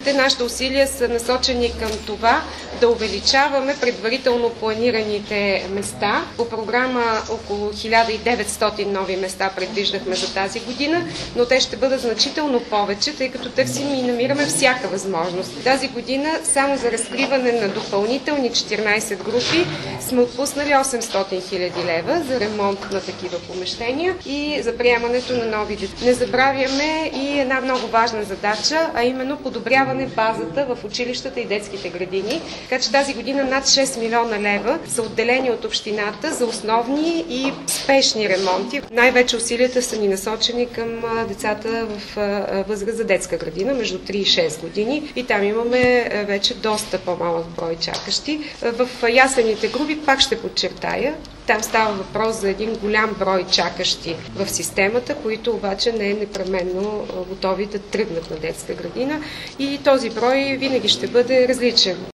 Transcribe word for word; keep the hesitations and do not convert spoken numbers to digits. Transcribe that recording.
Нашите усилия са насочени към това да увеличаваме предварително планираните места. По програма около хиляда и деветстотин нови места предвиждахме за тази година, но те ще бъдат значително повече, тъй като търсим и намираме всяка възможност. Тази година само за разкриване на допълнителни четиринайсет групи сме отпуснали осемстотин хиляди лева за ремонт на такива помещения и за приемането на нови деца. Не забравяме и една много важна задача, а именно подобряване базата в училищата и детските градини. Така че тази година над шест милиона лева са отделени от общината за основни и спешни ремонти. Най-вече усилията са ни насочени към децата в възраст за детска градина, между три и шест години. И там имаме вече доста по-малък брой чакащи. В яслените групи, пак ще подчертая, там става въпрос за един голям брой чакащи в системата, които обаче не е непременно готови да тръгнат на детска градина и този брой винаги ще бъде различен.